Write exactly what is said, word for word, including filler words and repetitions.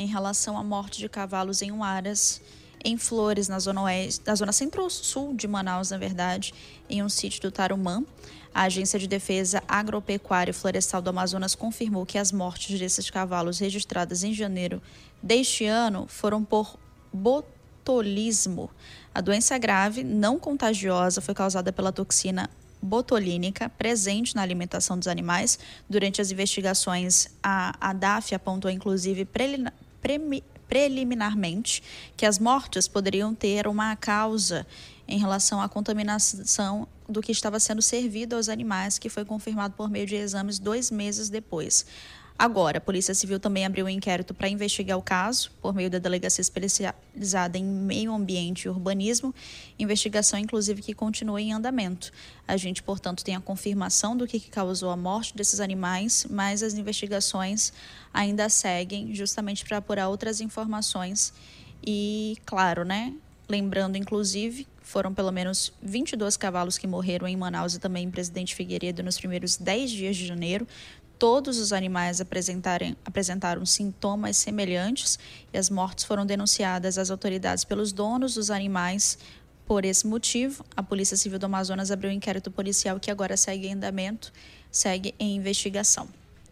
em relação à morte de cavalos em Huaraz, em Flores, na zona oeste, na zona centro-sul de Manaus, na verdade, em um sítio do Tarumã. A Agência de Defesa Agropecuária e Florestal do Amazonas confirmou que as mortes desses cavalos registradas em janeiro deste ano foram por botulismo. A doença grave, não contagiosa, foi causada pela toxina botulínica presente na alimentação dos animais. Durante as investigações, a, a D A F apontou inclusive prelina, premi, preliminarmente que as mortes poderiam ter uma causa em relação à contaminação do que estava sendo servido aos animais, que foi confirmado por meio de exames dois meses depois. Agora, a Polícia Civil também abriu um inquérito para investigar o caso, por meio da Delegacia Especializada em Meio Ambiente e Urbanismo, investigação, inclusive, que continua em andamento. A gente, portanto, tem a confirmação do que causou a morte desses animais, mas as investigações ainda seguem, justamente para apurar outras informações. E, claro, né? Lembrando, inclusive, foram pelo menos vinte e dois cavalos que morreram em Manaus e também em Presidente Figueiredo nos primeiros dez dias de janeiro. Todos os animais apresentaram sintomas semelhantes e as mortes foram denunciadas às autoridades pelos donos dos animais. Por esse motivo, a Polícia Civil do Amazonas abriu um inquérito policial que agora segue em andamento, segue em investigação.